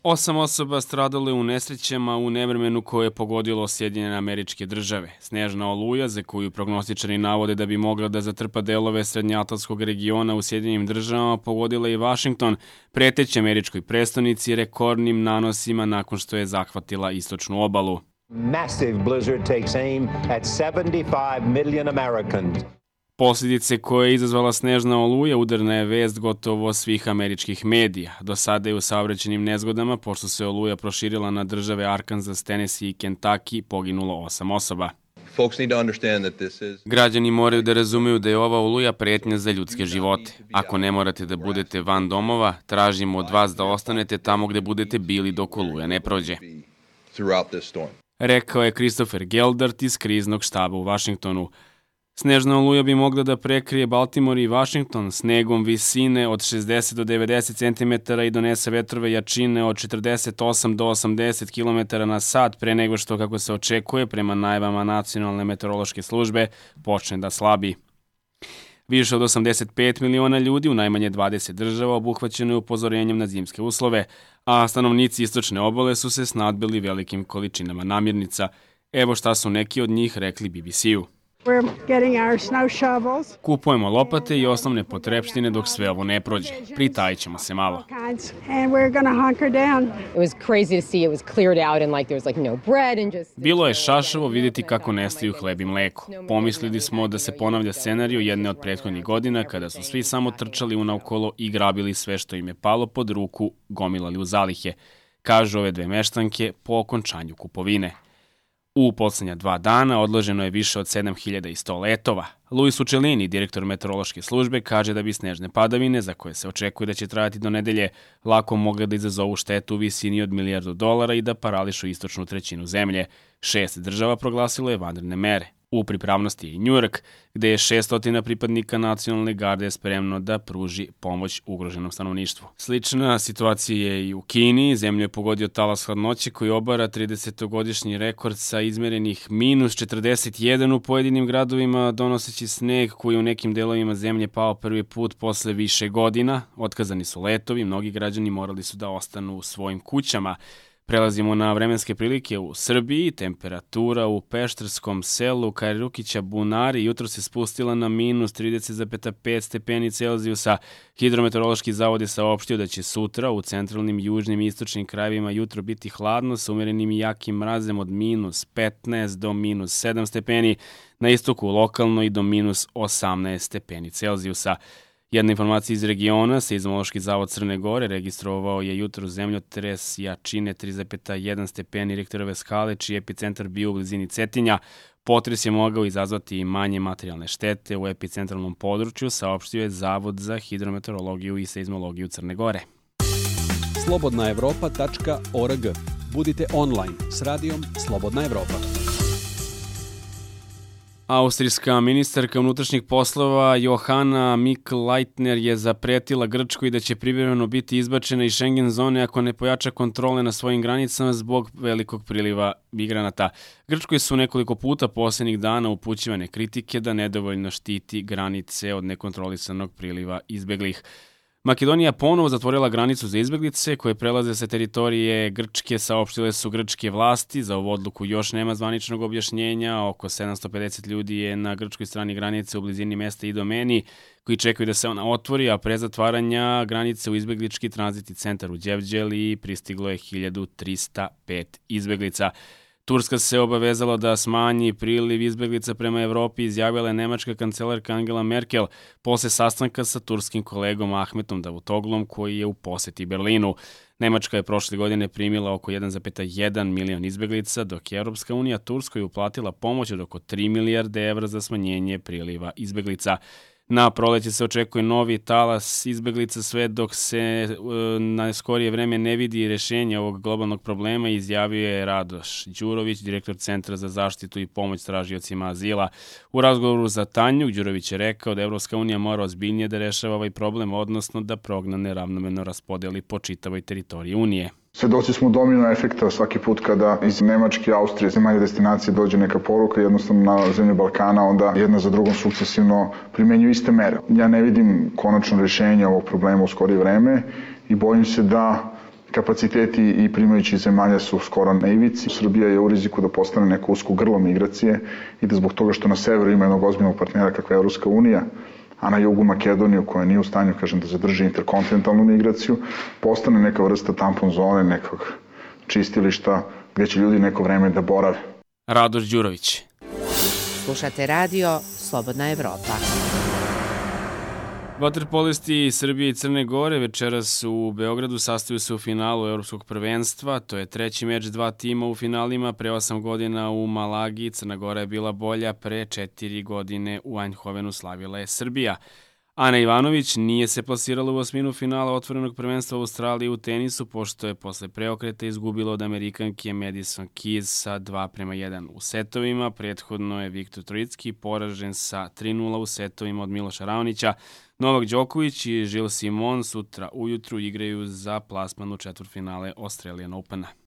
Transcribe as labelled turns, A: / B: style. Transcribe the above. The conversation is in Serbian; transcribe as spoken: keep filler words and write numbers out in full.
A: Osam osoba stradalo je u nesrećama u nevremenu koje je pogodilo Sjedinjene Američke Države. Snežna oluja, za koju prognostičari navode da bi mogla da zatrpa delove srednjoatlantskog regiona u Sjedinjenim Državama, pogodila i Vašington, preteći američkoj prestonici rekordnim nanosima nakon što je zahvatila istočnu obalu.
B: Massive blizzard takes aim at seventy-five million Americans.
A: Posljedice koje je izazvala snežna oluja udarna je vest gotovo svih američkih medija. Do sada je u saobraćajnim nezgodama, pošto se oluja proširila na države Arkansas, Tennessee i Kentucky, poginulo osam osoba. Građani moraju da razumeju da je ova oluja pretnja za ljudske živote. Ako ne morate da budete van domova, tražimo od vas da ostanete tamo gde budete bili dok oluja ne prođe. Rekao je Christopher Geldart iz kriznog štaba u Vašingtonu. Snežna oluja bi mogla da prekrije Baltimore i Washington snegom visine od šezdeset do devedeset centimetara i donese vetrove jačine od četrdeset osam do osamdeset kilometara na sat pre nego što, kako se očekuje, prema najavama Nacionalne meteorološke službe, počne da slabi. Više od osamdeset pet miliona ljudi u najmanje dvadeset država obuhvaćeno je upozorenjem na zimske uslove, a stanovnici istočne obale su se snadbili velikim količinama namirnica. Evo šta su neki od njih rekli B B C-u. Kupujemo lopate i osnovne potrepštine dok sve ovo ne prođe. Pritajit ćemo se malo. Bilo je šašavo vidjeti kako nestaju hleb i mleko. Pomislili smo da se ponavlja scenariju jedne od prethodnih godina kada su svi samo trčali unaokolo i grabili sve što im je palo pod ruku, gomilali u zalihe, kažu ove dve meštanke po okončanju kupovine. U poslednja dva dana odloženo je više od sedam hiljada sto letova. Luis Uccellini, direktor meteorološke službe, kaže da bi snežne padavine, za koje se očekuje da će trajati do nedelje, lako mogle da izazovu štetu u visini od milijardu dolara i da parališu istočnu trećinu zemlje. Šest država proglasilo je vanredne mere. U pripravnosti je i Njujork, gde je šeststo pripadnika nacionalne garde spremno da pruži pomoć ugroženom stanovništvu. Slična situacija je i u Kini. Zemlju je pogodio talas hladnoće koji obara tridesetogodišnji rekord sa izmerenih minus četrdeset jedan u pojedinim gradovima, donoseći sneg koji u nekim delovima zemlje pao prvi put posle više godina. Otkazani su letovi, mnogi građani morali su da ostanu u svojim kućama. Prelazimo na vremenske prilike u Srbiji. Temperatura u pešterskom selu Kajrukića Bunari jutro se spustila na minus trideset zarez pet stepeni Celzijusa. Hidrometeorološki zavod je saopštio da će sutra u centralnim, južnim i istočnim krajevima jutro biti hladno sa umerenim i jakim mrazem od minus petnaest do minus sedam stepeni, na istoku lokalno i do minus osamnaest stepeni Celzijusa. Jedna informacija iz regiona, Seizmološki zavod Crne Gore registrovao je jutro zemljotres jačine tri zarez jedan stepeni Richterove skale, čiji je epicentar bio u blizini Cetinja. Potres je mogao izazvati i manje materijalne štete u epicentralnom području, saopštio je Zavod za hidrometeorologiju i seizmologiju Crne Gore.
C: slobodna evropa tačka org. Budite online s radijom Slobodna Evropa.
A: Austrijska ministarka unutrašnjih poslova Johanna Mikl-Leitner je zapretila Grčkoj da će privremeno biti izbačena iz Schengen zone ako ne pojača kontrole na svojim granicama zbog velikog priliva migranata. Grčkoj su nekoliko puta poslednjih dana upućivane kritike da nedovoljno štiti granice od nekontrolisanog priliva izbeglih. Makedonija ponovo zatvorila granicu za izbeglice koje prelaze sa teritorije Grčke, saopštile su grčke vlasti. Za ovu odluku još nema zvaničnog objašnjenja. Oko sedamsto pedeset ljudi je na grčkoj strani granice u blizini mesta Idomeni, koji čekaju da se ona otvori, a pre zatvaranja granice u izbeglički tranzitni centar u Đevđeli pristiglo je hiljadu trista pet izbeglica. Turska se obavezala da smanji priliv izbeglica prema Evropi, izjavila je nemačka kancelarka Angela Merkel posle sastanka sa turskim kolegom Ahmetom Davutoglom koji je u poseti Berlinu. Nemačka je prošle godine primila oko jedan zarez jedan milion izbeglica, dok je Europska unija Turskoj uplatila pomoć od oko tri milijarde evra za smanjenje priliva izbeglica. Na proleće se očekuje novi talas izbeglica sve dok se na skorije vreme ne vidi rešenje ovog globalnog problema, izjavio je Radoš Đurović, direktor Centra za zaštitu i pomoć tražiocima azila. U razgovoru za Tanju, Đurović je rekao da Evropska unija mora ozbiljnije da rešava ovaj problem, odnosno da prognane ravnomerno raspodeli po čitavoj teritoriji Unije.
D: Svedoci smo domino efekta svaki put kada iz Nemačke, Austrije, zemalja destinacije dođe neka poruka, jednostavno na zemlje Balkana, onda jedna za drugom sukcesivno primenjuju iste mere. Ja ne vidim konačno rešenje ovog problema u skorije vreme i bojim se da Kapaciteti i primajući zemalja su skoro na ivici. Srbija je u riziku da postane neko usko grlo migracije i da zbog toga što na severu ima jednog ozbiljnog partnera kakva je Evropska unija, a na jugu Makedoniju, koja nije u stanju, kažem, da zadrži interkontinentalnu migraciju, postane neka vrsta tampon zone, nekog čistilišta gde će ljudi neko vreme da borave.
A: Radoš Đurović.
E: Slušate radio Slobodna Evropa.
A: Vaterpolisti Srbije i Crne Gore večeras u Beogradu sastaju se u finalu Evropskog prvenstva. To je treći meč dva tima u finalima. Pre osam godina u Malagi Crna Gora je bila bolja, pre četiri godine u Eindhovenu slavila je Srbija. Ana Ivanović nije se plasirala u osminu finala otvorenog prvenstva u Australiji u tenisu, pošto je posle preokreta izgubila od Amerikanke Madison Keys sa dva prema jedan u setovima. Prethodno je Viktor Trojicki poražen sa tri nula u setovima od Miloša Raonića. Novak Đoković i Gilles Simon sutra ujutru igraju za plasman u četvrtfinale Australian Opena.